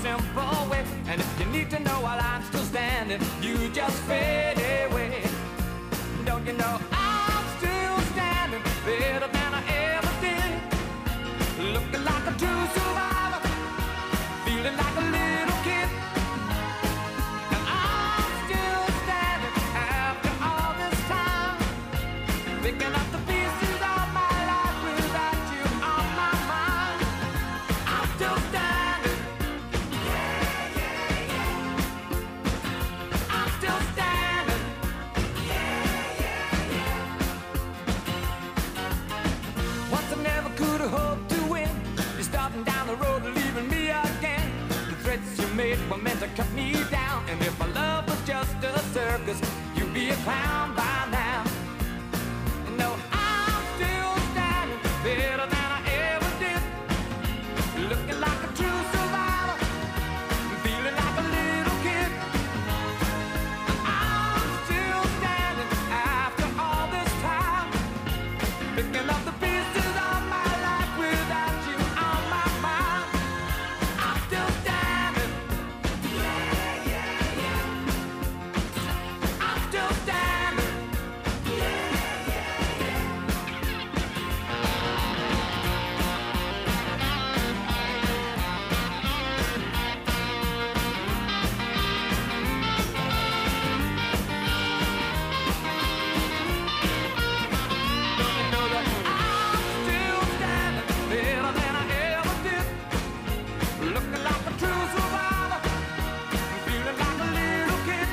simple way. And if you need to know while I'm still standing, you just fade away. Don't you know I'm still standing better than I ever did? Looking like a true survivor, feeling like a little kid. And I'm still standing after all this time, picking up the pieces of my life without you on my mind. I'm still standing. Yeah, yeah, yeah. I'm still standing. Yeah, yeah, yeah. Once I never could have hoped to win. You're starting down the road, leaving me again. The threats you made were meant to cut me down. And if my love was just a circus, you'd be a clown by now. No, I'm still standing better than I ever did. Looking like a true survivor, feeling like a little kid. I'm still standing after all this time, picking up the pieces of my life without you on my mind. I'm still standing. Yeah, yeah, yeah. I'm still standing. Yeah, yeah, yeah. Don't you know that I'm still standing better than I ever did? Looking like a true survivor, feeling like a little kid.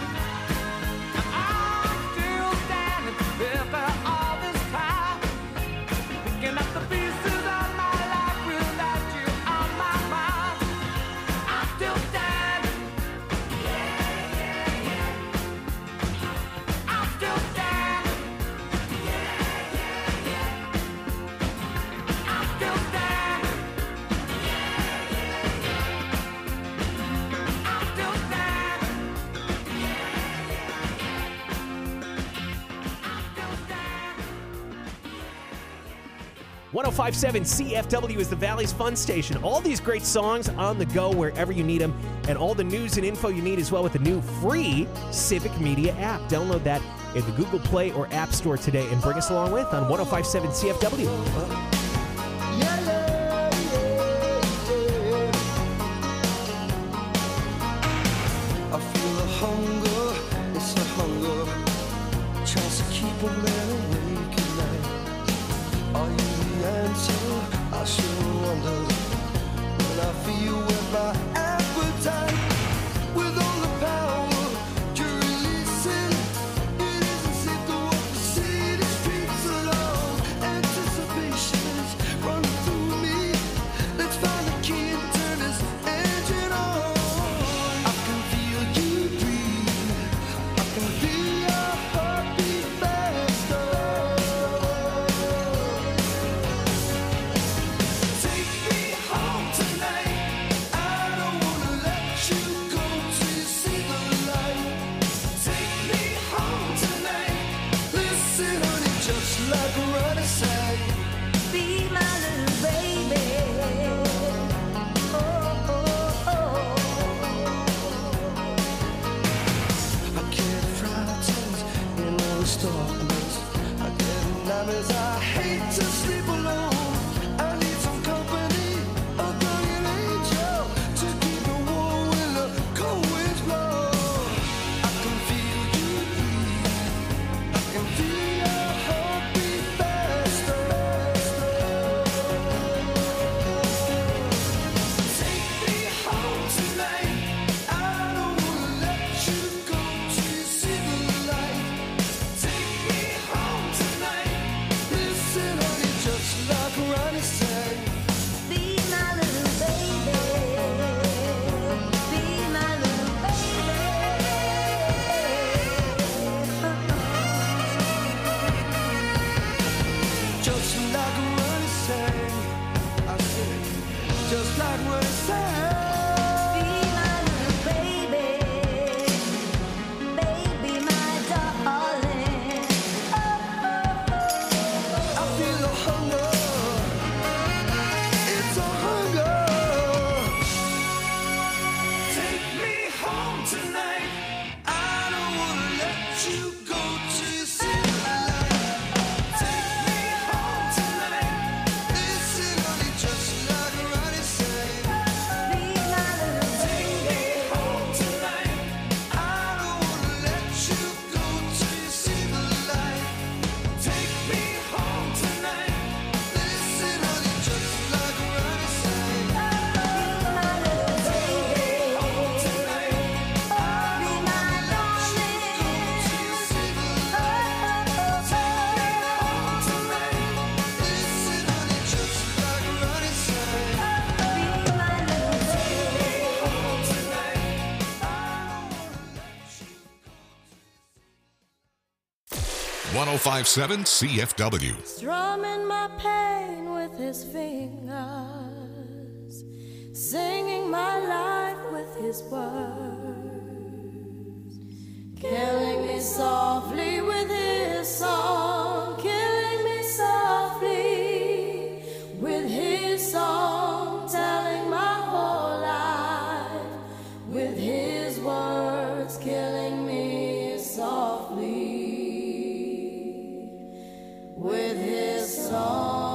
I'm still standing after all this time, picking up the pieces of my life without you on my mind. I'm still standing. Yeah, yeah, yeah. I'm still standing. Yeah, yeah, yeah. I'm still standing. Yeah, yeah, yeah. I'm still standing. Yeah, yeah, yeah. I'm still standing. 105.7 CFW is the Valley's fun station. All these great songs on the go wherever you need them, and all the news and info you need as well with the new free Civic Media app. Download that in the Google Play or App Store today and bring us along with on 105.7 CFW. I feel the hunger, it's the hunger, tries to keep a man awake at night. Are you the answer? I sure wonder. When I feel with my appetite, with all the power you're releasing, it isn't safe to walk the city streets alone. Anticipation tonight. I don't wanna let you go till you see the light. Take me home tonight. Listen, honey, just like Ronnie sang. Take me home tonight. I don't wanna let you go till you see the light. Take me home tonight. Listen, honey, just like Ronnie sang. Take me home tonight. I don't wanna let you go till you see the light. Take me home tonight. Listen, honey, just like Ronnie sang. Take me home tonight. I don't wanna let you go. 1057 CFW. Strumming my pain with his fingers, singing my life with his words, killing me softly with his song, killing me softly with his song, telling my whole life with his words, killing me softly with his song.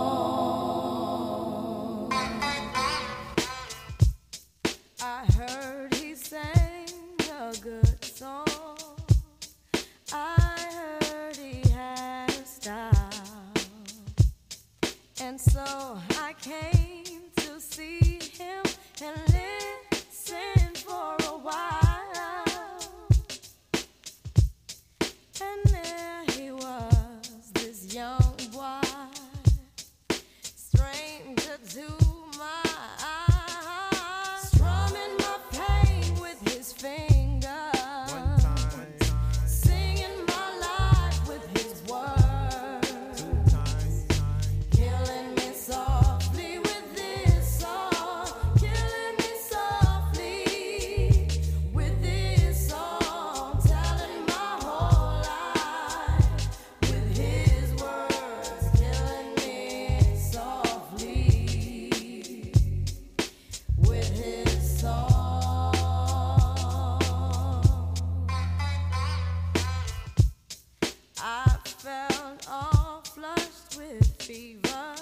I heard he sang a good song. I heard he had a style. And so I came to see him and listen for a while. And there he was, this young boy, stranger to my eyes, strumming my pain with his fingers, singing my life with his words, killing me softly with this song, killing me softly with this song, telling my whole life with his words, killing me softly with his song. I felt all flushed with fever,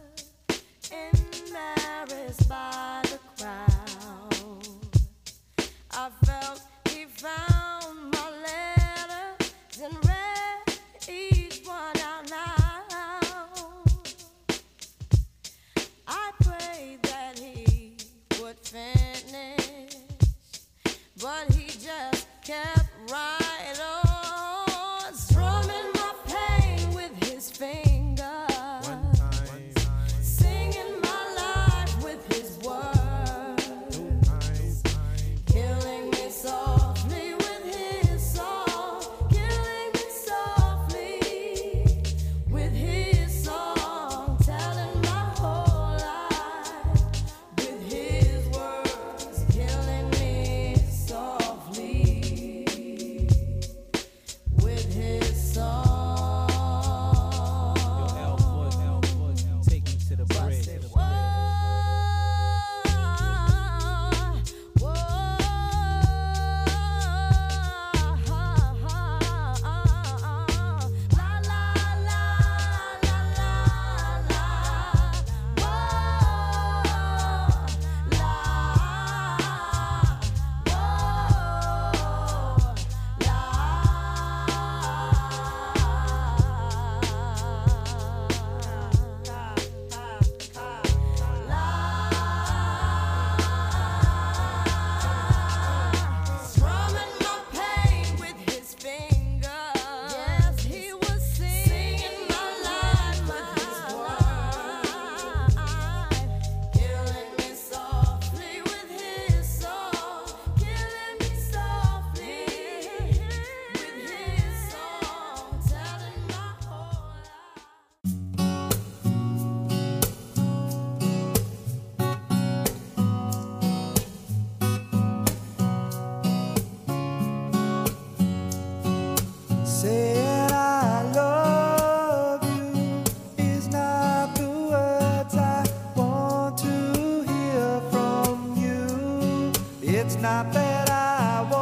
embarrassed by the crowd. I felt he found my letters and read each one out loud. I prayed that he would finish, but he just kept right on, strumming my pain with his fingers, singing my life with his words, killing me softly with his song, killing me softly with his song, telling my whole life with his words, killing me softly with his song. Take me to the bridge. Strumming my pain with his fingers. Yes, he was singing my life with his words, killing me softly with his song, killing me softly with his song, telling my whole life. Saying I love you is not the words I want to hear from you. It's not that I want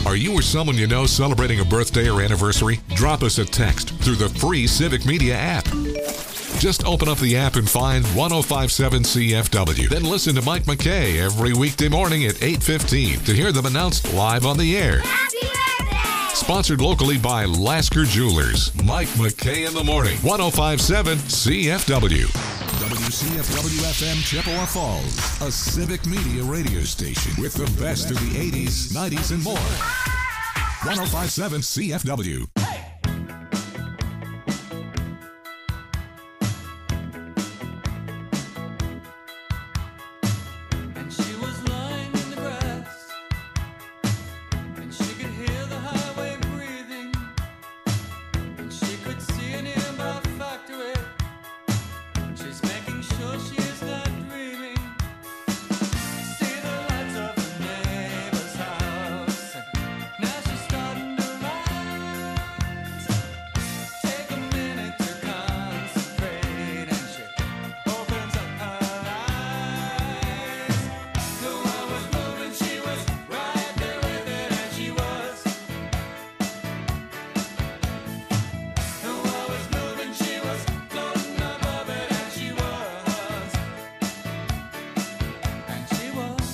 Are you or someone you know celebrating a birthday or anniversary? Drop us a text through the free Civic Media app. Just open up the app and find 1057 CFW. Then listen to Mike McKay every weekday morning at 8:15 to hear them announced live on the air. Happy birthday! Sponsored locally by Lasker Jewelers. Mike McKay in the morning. 1057 CFW. WCFW-FM Chippewa Falls, a Civic Media radio station with the best of the 80s, 90s, and more. 1057 CFW. And she was lying in the grass, and she could hear the highway breathing, and she could see a nearby factory. She's making sure she is not dreaming. See the lights of the neighbor's house, and now she's starting to rise. Take a minute to concentrate, and she opens up her eyes. The world was moving, she was right there with it, and she was. The world was moving, she was floating above it, and she was. And she was.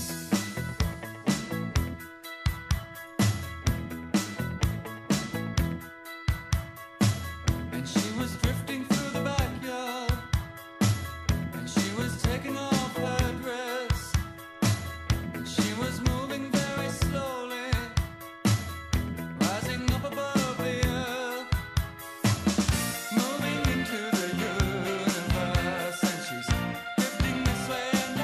And she was drifting through the backyard, and she was taking off her dress, and she was moving very slowly, rising up above the earth, moving into the universe, and she's drifting this way and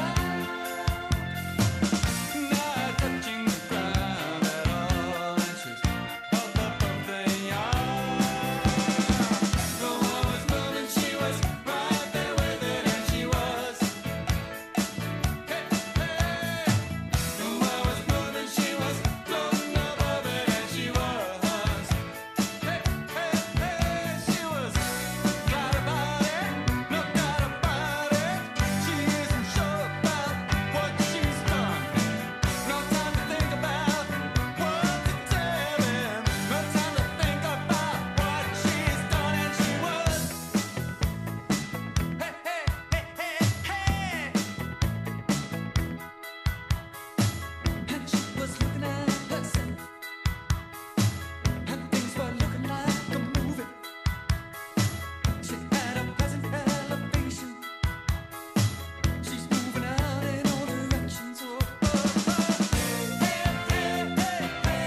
not touching the ground at all, and she's up above the yard. The world was moving, she was right there with it, and she was. Hey, hey. The world was moving, she was floating above it, and she was. Hey, hey, hey. She was right about it, no doubt about it. She isn't sure about what she's done. No time to think about what to tell him. No time to think about what she's done, and she was. Hey, hey, hey, hey, hey. And she was looking at herself, and things were looking like a movie. She had a pleasant elevation. She's moving out in all directions. Oh, oh, oh. Hey, hey, hey, hey,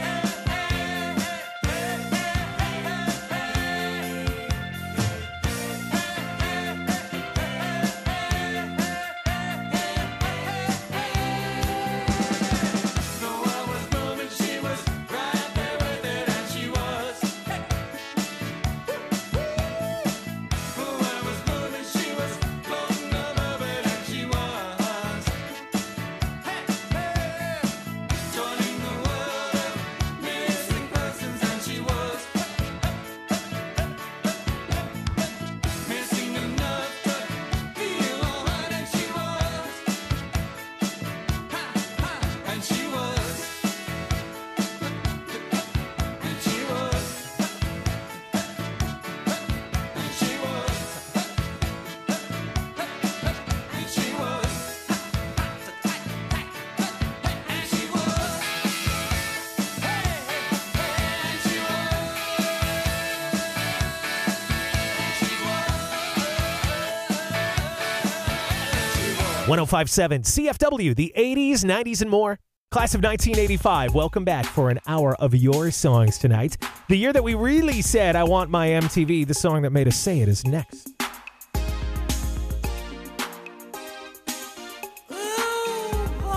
the world was moving, she was right there with it, and she was. The world was moving, she was floating above it, and she was. Joining the world of missing persons, and she was. Missing enough to feel alright, and she was. And she was. And she was. And she was. And she was. And she was. Hey, hey, hey, and she was. And she was. 1057 CFW, the 80s, 90s, and more. Class of 1985, welcome back for an hour of your songs tonight. The year that we really said, I want my MTV, the song that made us say it is next. Ooh, boy.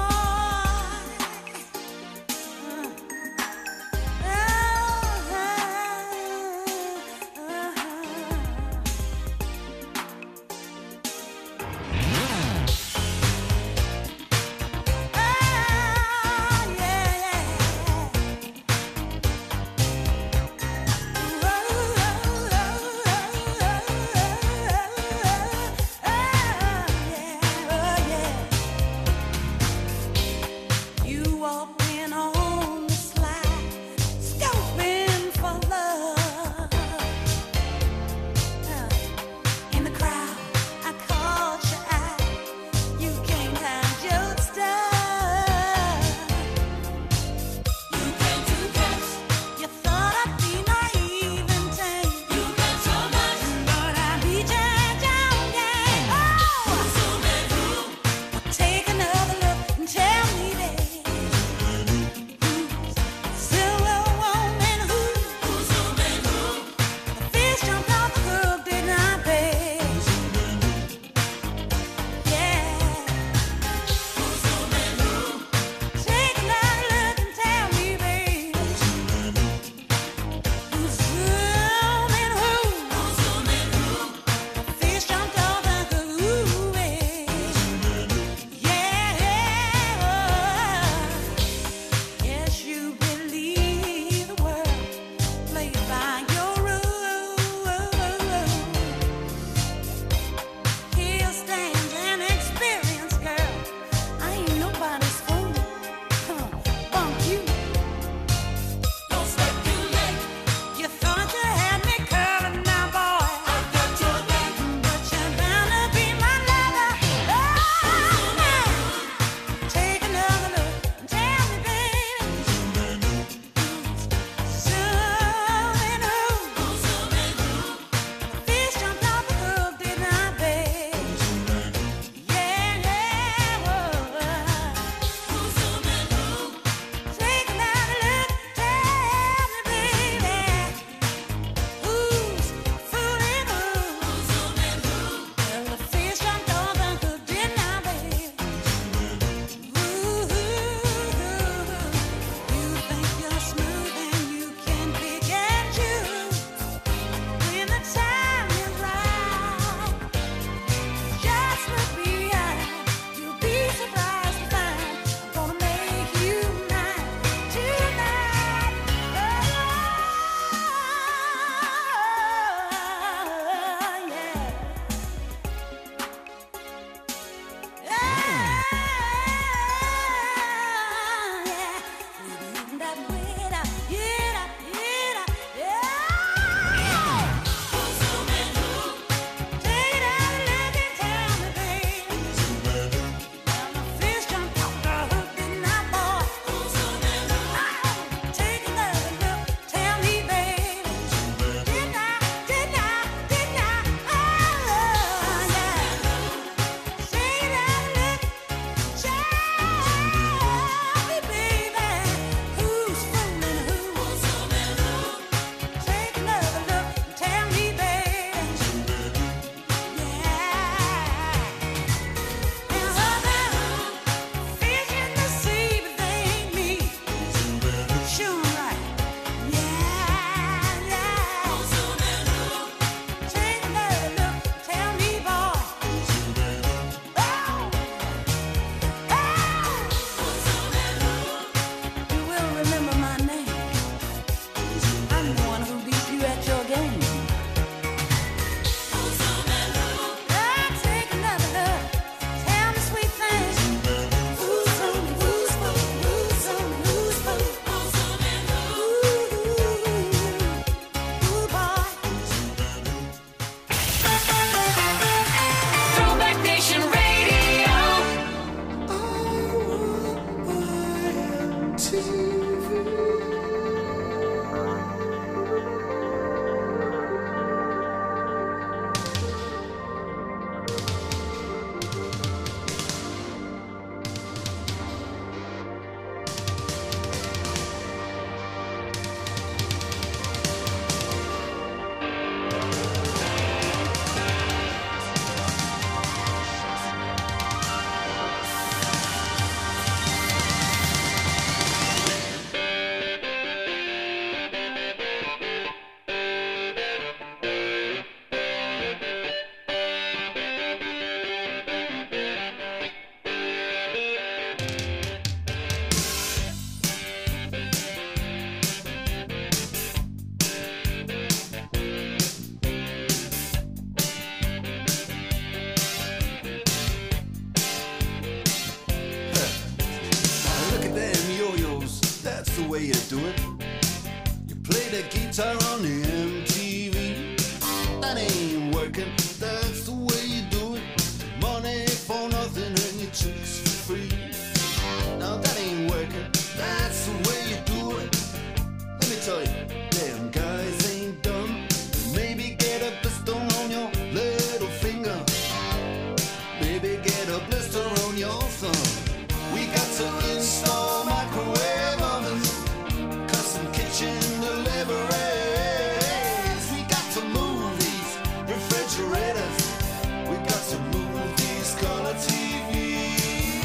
Look at them yo-yos, that's the way you do it. You play the guitar on the MTV. That ain't working, that's the way you do it. Money for nothing and your chicks for free. Now that ain't working, that's the way you do it. Let me tell you, them guys ain't dumb. Maybe get a blister on your little finger. Maybe get a blister on your thumb. We got to install microwave ovens, custom kitchen deliveries. We got to move these refrigerators. We got to move these color TVs.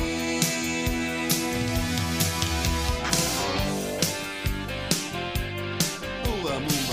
Move, move.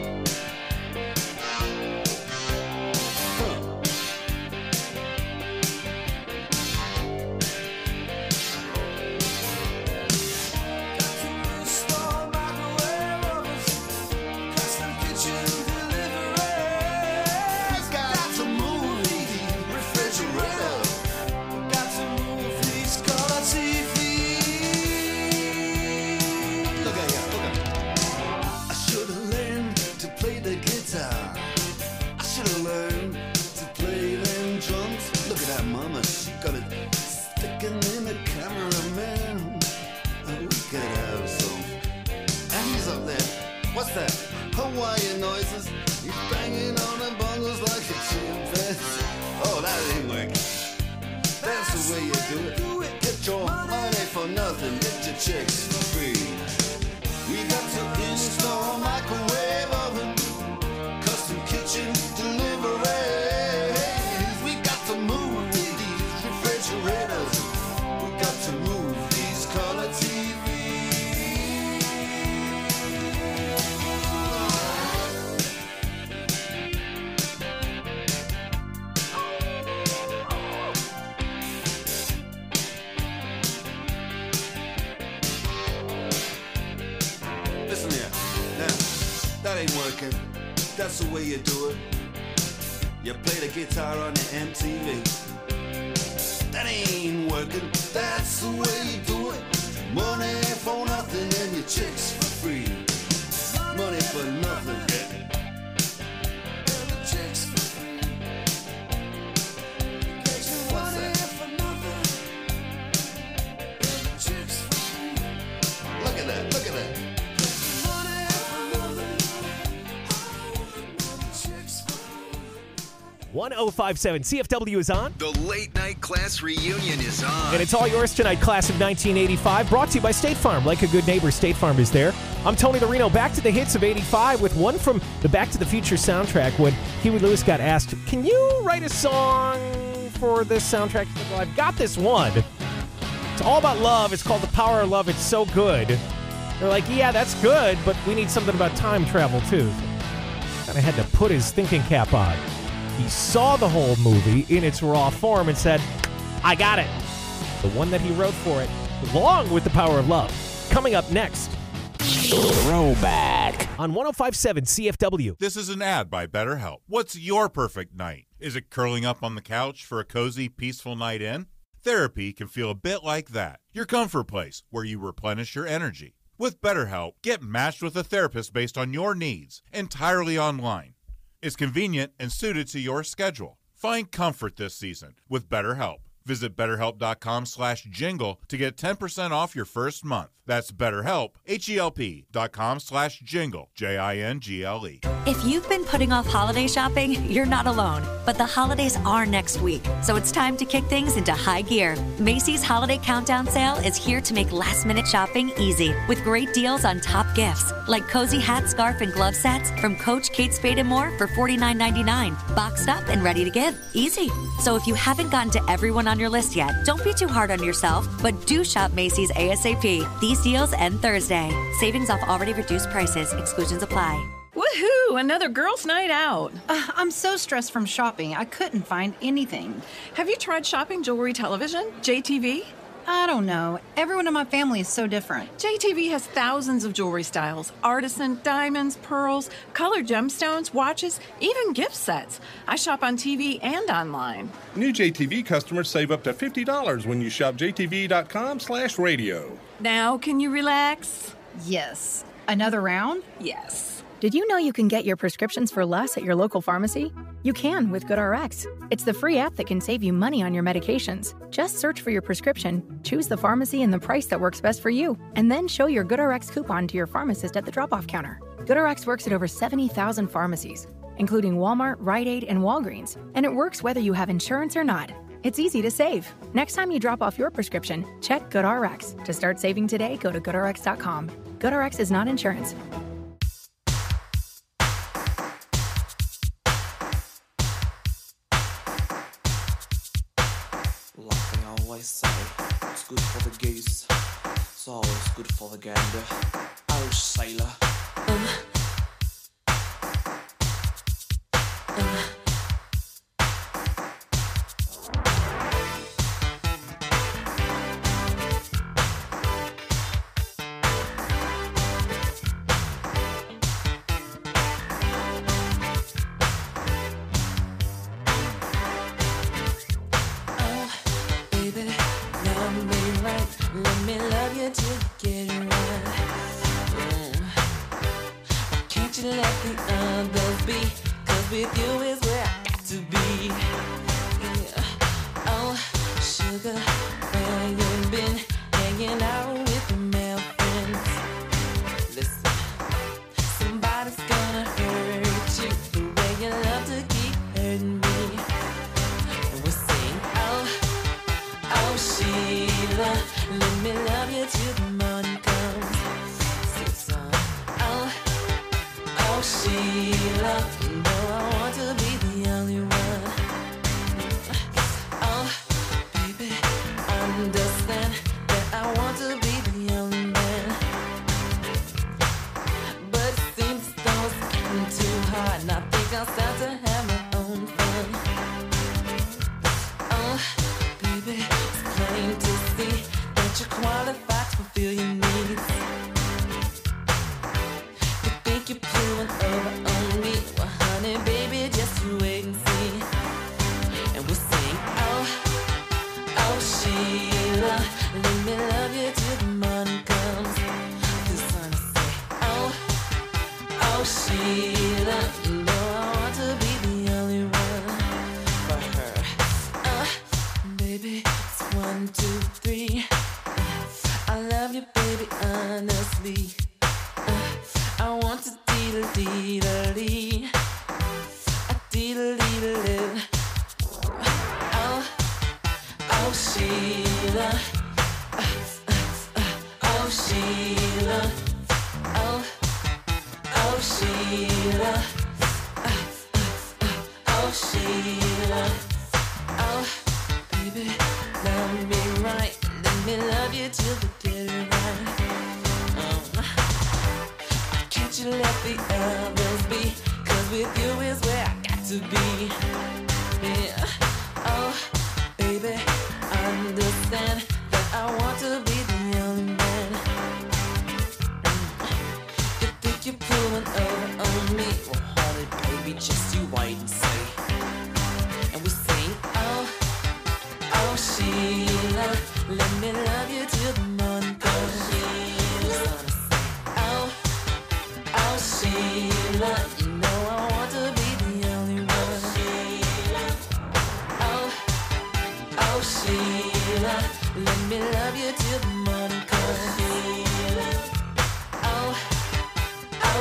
What's that? Hawaiian noises. He's banging on the bongos like a chimpanzee. Oh, that ain't working. That's the way you do it. Get your money for nothing. Get your chicks for free. We got to install microwave oven, custom kitchen deliveries. We got to move these refrigerators. We got to move these color TVs. Listen here, now, that ain't working. That's the way you do it. You play the guitar on the MTV. That ain't working. That's the way you do it. Money for nothing and your chicks for free. Money for nothing. And the chicks for free. What's that? And the chicks for free. Look at that, look at that. 1057 CFW is on. The late night class reunion is on. And it's all yours tonight, class of 1985, brought to you by State Farm. Like a good neighbor, State Farm is there. I'm Tony the Reno, back to the hits of 85 with one from the Back to the Future soundtrack when Huey Lewis got asked, can you write a song for this soundtrack? He said, well, I've got this one. It's all about love. It's called The Power of Love. It's so good. They're like, yeah, that's good, but we need something about time travel, too. So kind of had to put his thinking cap on. He saw the whole movie in its raw form and said, I got it. The one that he wrote for it, along with The Power of Love. Coming up next. Throwback. On 1057 CFW. This is an ad by BetterHelp. What's your perfect night? Is it curling up on the couch for a cozy, peaceful night in? Therapy can feel a bit like that. Your comfort place, where you replenish your energy. With BetterHelp, get matched with a therapist based on your needs, entirely online. It's convenient and suited to your schedule. Find comfort this season with BetterHelp. Visit BetterHelp.com/jingle to get 10% off your first month. That's BetterHelp, HELP.com/jingle, JINGLE. If you've been putting off holiday shopping, you're not alone. But the holidays are next week, so it's time to kick things into high gear. Macy's Holiday Countdown Sale is here to make last-minute shopping easy with great deals on top gifts like cozy hat, scarf, and glove sets from Coach, Kate Spade, and more for $49.99. Boxed up and ready to give. Easy. So if you haven't gotten to everyone on your list yet, don't be too hard on yourself, but do shop Macy's ASAP. These deals end Thursday. Savings off already reduced prices. Exclusions apply. Woohoo! Another girls' night out. I'm so stressed from shopping, I couldn't find anything. Have you tried shopping jewelry television, JTV? I don't know. Everyone in my family is so different. JTV has thousands of jewelry styles, artisan, diamonds, pearls, colored gemstones, watches, even gift sets. I shop on TV and online. New JTV customers save up to $50 when you shop jtv.com/radio. Now can you relax? Yes. Another round? Yes. Did you know you can get your prescriptions for less at your local pharmacy? You can with GoodRx. It's the free app that can save you money on your medications. Just search for your prescription, choose the pharmacy and the price that works best for you, and then show your GoodRx coupon to your pharmacist at the drop-off counter. GoodRx works at over 70,000 pharmacies, including Walmart, Rite Aid, and Walgreens, and it works whether you have insurance or not. It's easy to save. Next time you drop off your prescription, check GoodRx. To start saving today, go to GoodRx.com. GoodRx is not insurance. Say it's good for the goose, it's always good for the gander. Oh, sailor.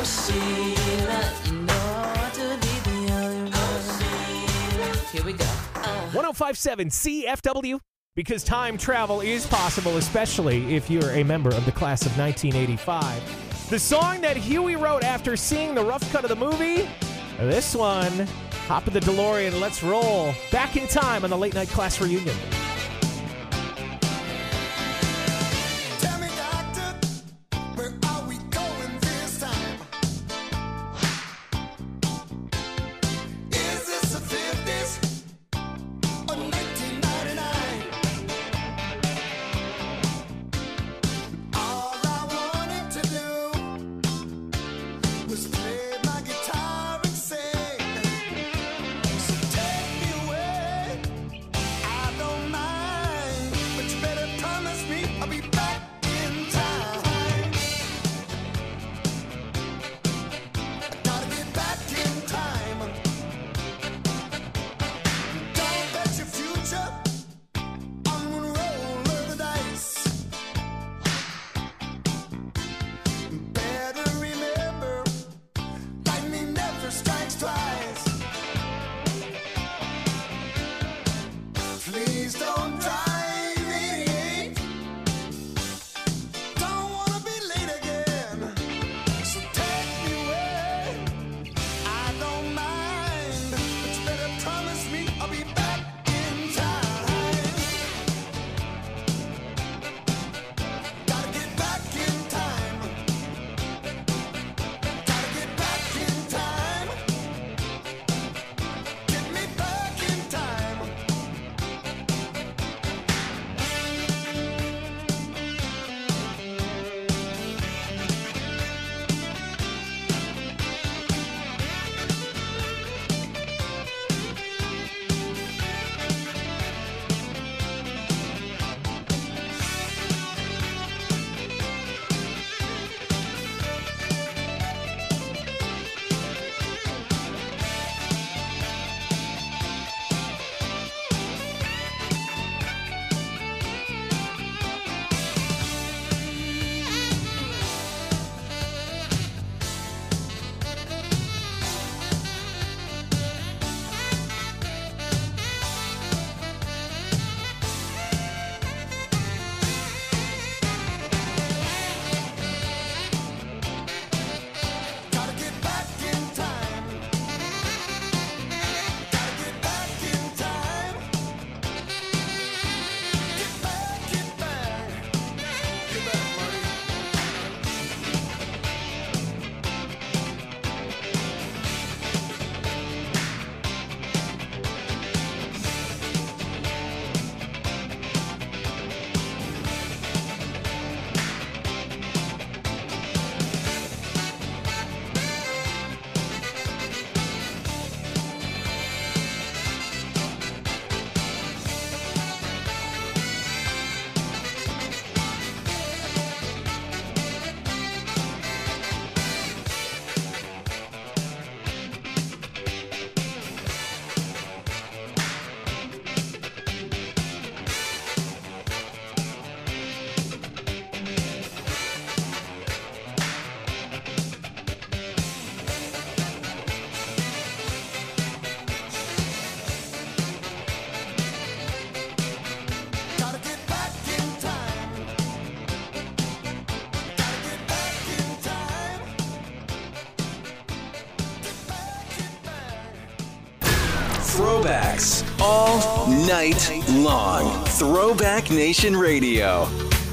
Sheila, you know what to be the only one. Here we go. 1057 CFW, because time travel is possible, especially if you're a member of the class of 1985. The song that Huey wrote after seeing the rough cut of the movie, this one, hop in the DeLorean, let's roll back in time on the Late Night Class Reunion. Tell me, doctor, where are we going this time? Is this the 50s or 1999? All I wanted to do was play my guitar and sing. So take me away, I don't mind, but you better promise me I'll be back in time. I gotta get back in time. Don't bet your future on one roll of the dice. Better remember, lightning never strikes twice. Please don't drive me. Don't wanna be late again. So take me away. I don't mind, but you better promise me I'll be back in time. Gotta get back in time. Gotta get back in time. Get me back in time. Gotta get back in time. Gotta get back in time. Get back, get back. Get back, money. Gotta get back in time. Gotta get back in time. Get back, get back. Throwbacks all night long. Throwback Nation Radio.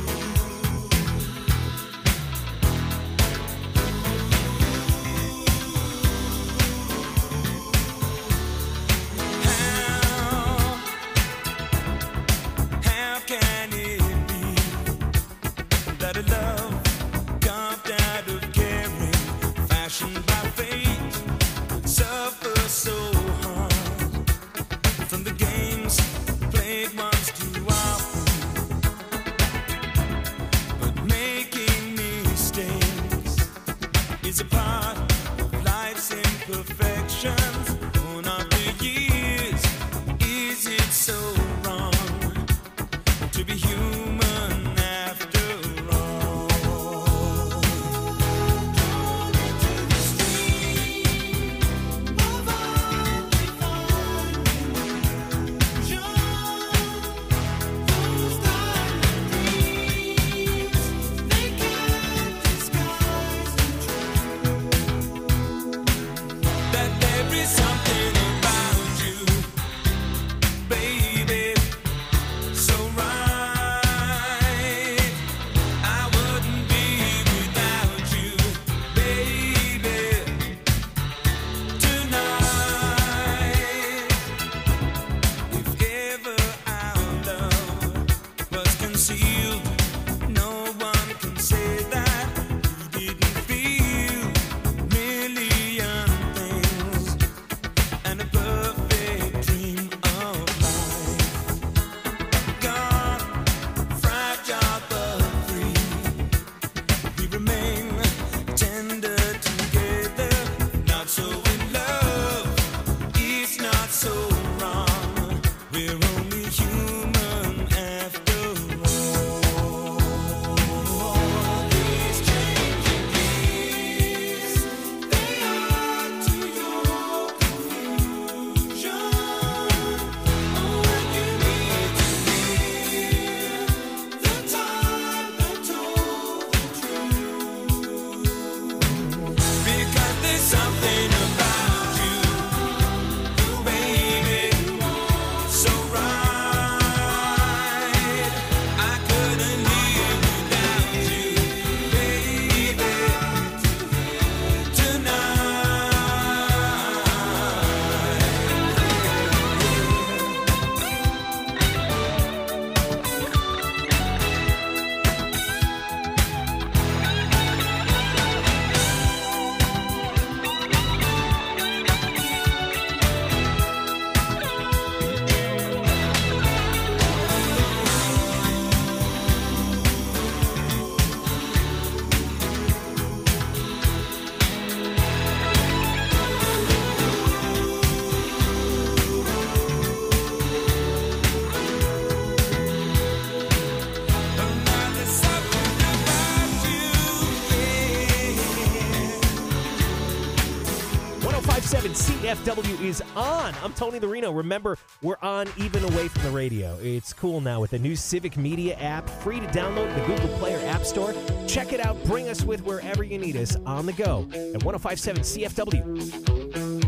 How can it be that a love carved out of caring, fashioned by fate, suffers so hard from the games played once too often? But making mistakes is a part of life's imperfections. Born after years, is it so wrong to be human after all? Don't 105.7 CFW is on. I'm Tony Lorino. Remember, we're on even away from the radio. It's cool now with the new Civic Media app. Free to download the Google Play or App Store. Check it out. Bring us with wherever you need us on the go at 105.7 CFW.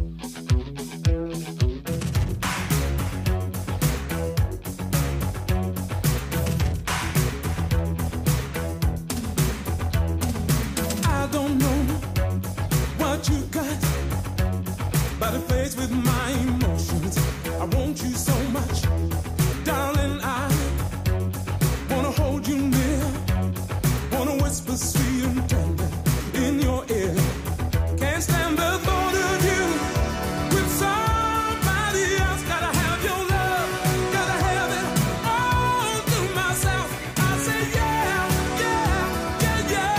I don't know what you got, but it plays with my emotions. I want you so much, darling. I wanna hold you near, wanna whisper sweet and tender in your ear. Can't stand the thought of you with somebody else. Gotta have your love, gotta have it all to myself. I say yeah, yeah, yeah,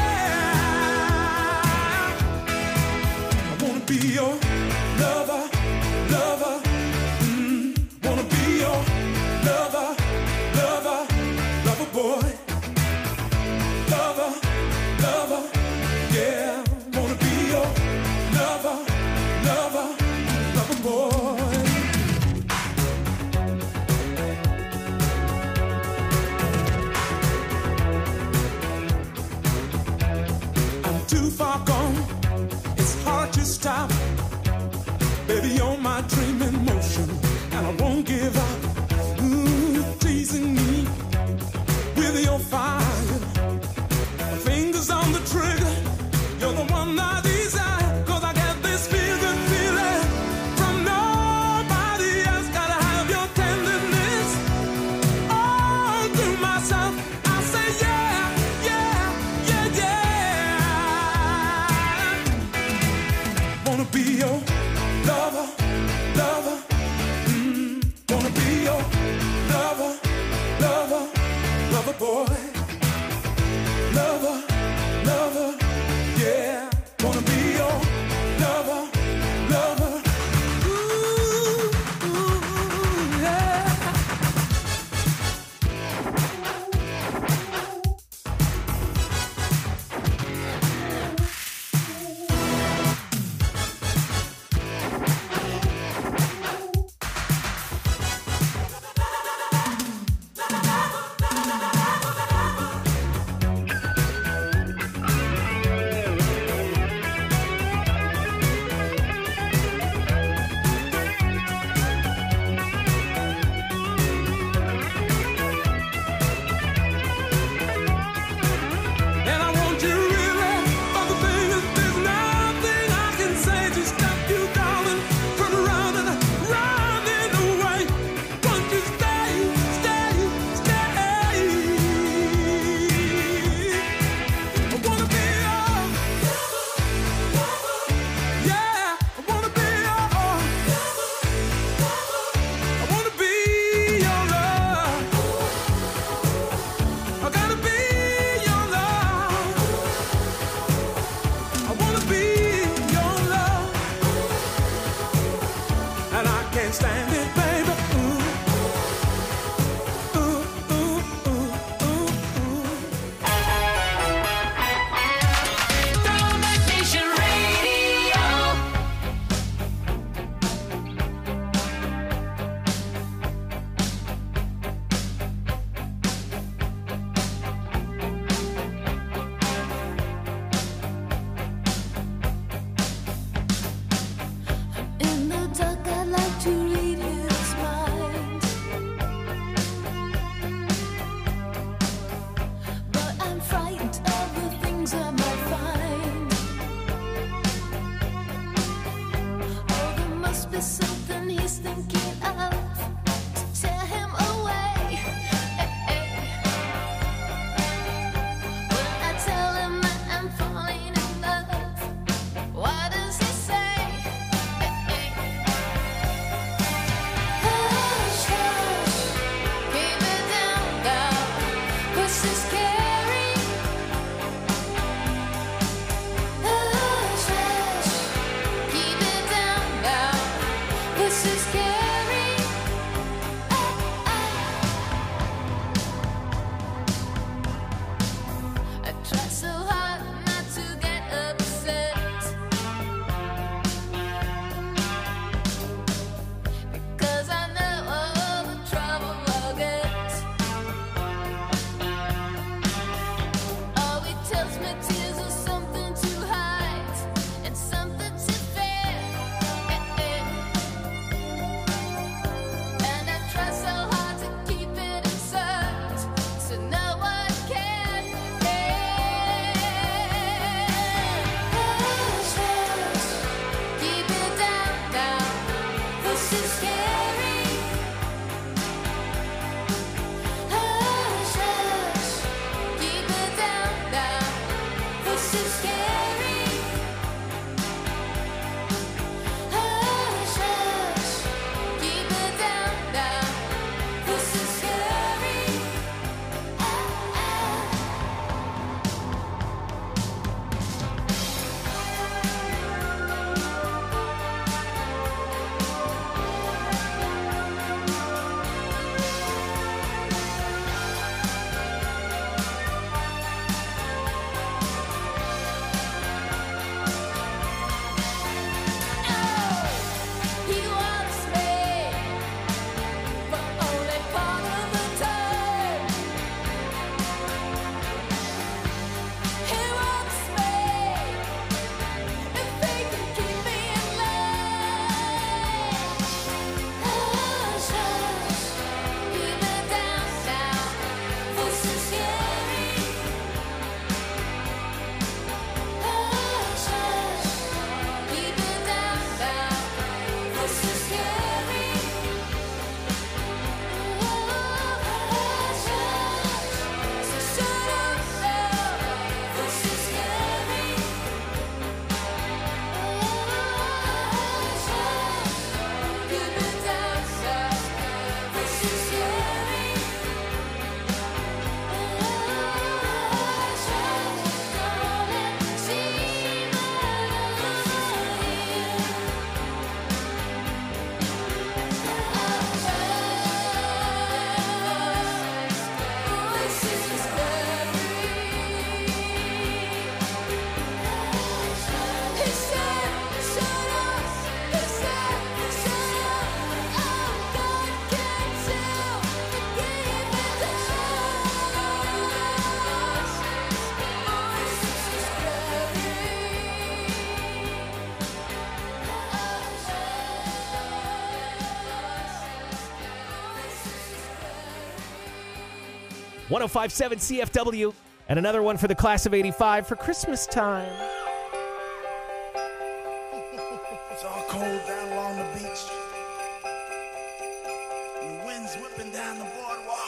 yeah. I wanna be your lover, lover. Wanna be your lover, lover, lover boy. Lover, lover, yeah. Wanna be your lover, lover, lover boy. I'm too far gone, it's hard to stop. Baby, you're my dream in motion, and I won't give up. Teasing me with your fire. My fingers on the trigger, you're the one I desire. 'Cause I get this feeling from nobody else. Gotta have your tenderness all to myself. I say yeah, yeah, yeah, yeah. my tears are something to hide and something to fear. And I try so hard to keep it inside, so no one can hear. Hush, hush, keep it down now. This is scary. Hush, hush, keep it down now. This is scary. Hush, hush, keep it down now. This is scary. He wants me for only part of the time. He wants me if they can keep me in line. Hush, hush, keep it down now. This is scary. Hush, hush, keep it down now. This is scary. Hush, hush, so shut up now. This is scary. Hush, hush, keep it down now. This is scary. Hush, hush, don't let see my .1057 CFW, and another one for the class of 85 for Christmas time. It's all cold down along the beach. And the wind's whipping down the boardwalk.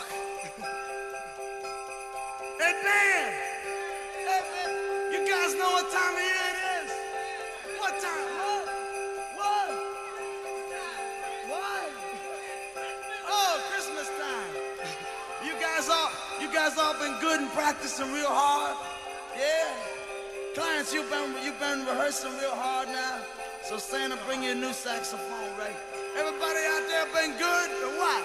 Hey, Dan! Hey, man! You guys know what time of year it is? What time? What? What? Oh, Christmas time. You guys all been good and practicing real hard? Yeah? Clarence, you've been rehearsing real hard now. So Santa, bring you a new saxophone, right? Everybody out there been good or what?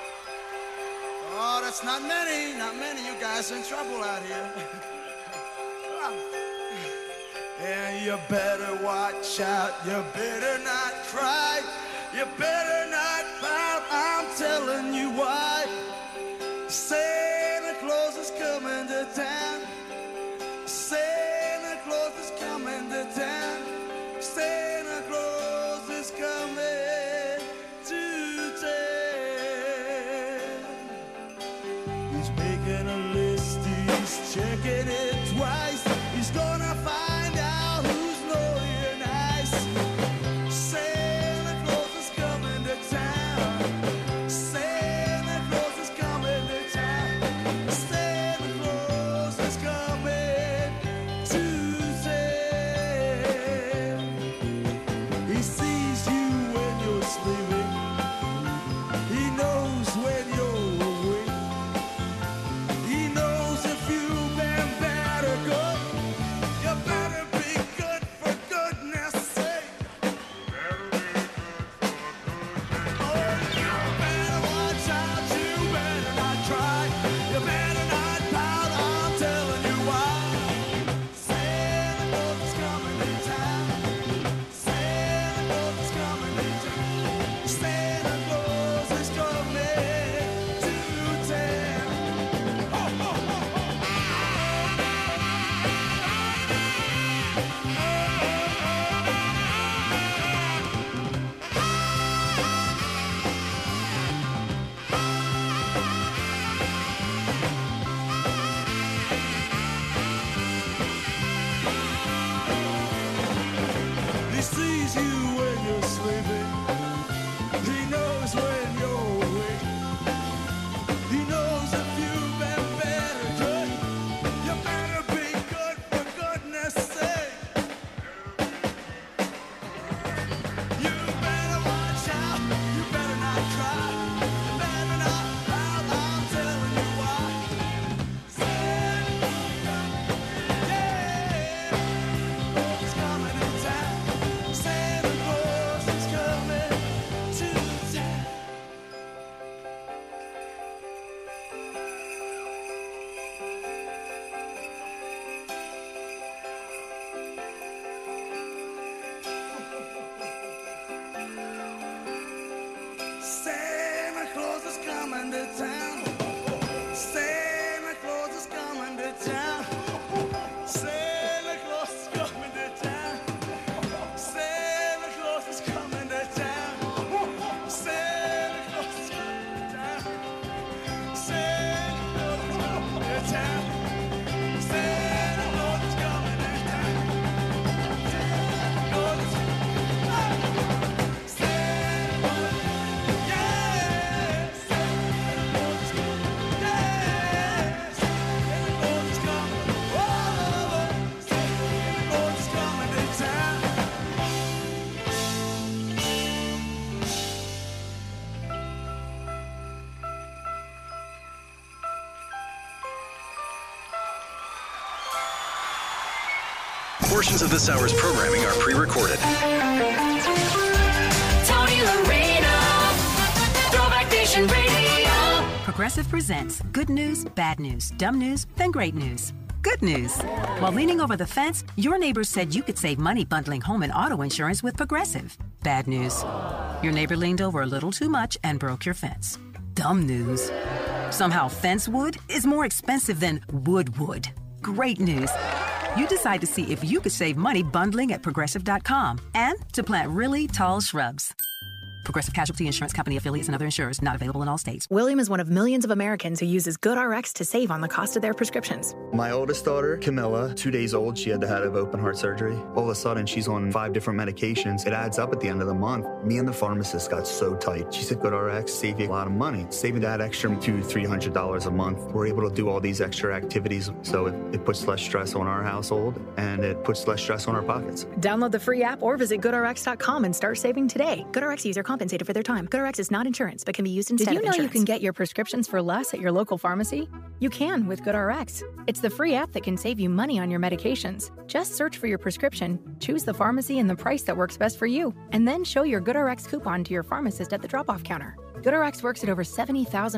Oh, that's not many. You guys in trouble out here. Yeah, you better watch out. You better not cry. You better not pout. I'm telling you why. Santa Claus is coming to town. Santa Claus is coming to town. Santa Claus is coming to town. He's making a list, he's checking it twice. He's gonna find out who's naughty and nice. Santa Claus is coming to town. Santa Claus is coming to town. Santa Claus is coming to town. He sees you when you're sleeping. He knows when you're awake. He knows if you've been bad or good. Portions of this hour's programming are pre-recorded. Tony Lorena, Throwback Nation Radio. Progressive presents good news, bad news, dumb news, then great news. Good news. While leaning over the fence, your neighbor said you could save money bundling home and auto insurance with Progressive. Bad news. Your neighbor leaned over a little too much and broke your fence. Dumb news. Somehow fence wood is more expensive than wood. Great news. You decide to see if you could save money bundling at Progressive.com and to plant really tall shrubs. Progressive Casualty Insurance Company affiliates and other insurers not available in all states. William is one of millions of Americans who uses GoodRx to save on the cost of their prescriptions. My oldest daughter, Camilla, 2 days old, she had to have open heart surgery. All of a sudden, she's on 5 different medications. It adds up at the end of the month. Me and the pharmacist got so tight. She said, GoodRx save you a lot of money. Saving that extra $200-300 a month. We're able to do all these extra activities, so it puts less stress on our household, and it puts less stress on our pockets. Download the free app or visit GoodRx.com and start saving today. GoodRx user compensated for their time. GoodRx is not insurance, but can be used instead of insurance. Did you know you can get your prescriptions for less at your local pharmacy? You can with GoodRx. It's the free app that can save you money on your medications. Just search for your prescription, choose the pharmacy and the price that works best for you, and then show your GoodRx coupon to your pharmacist at the drop-off counter. GoodRx works at over 70,000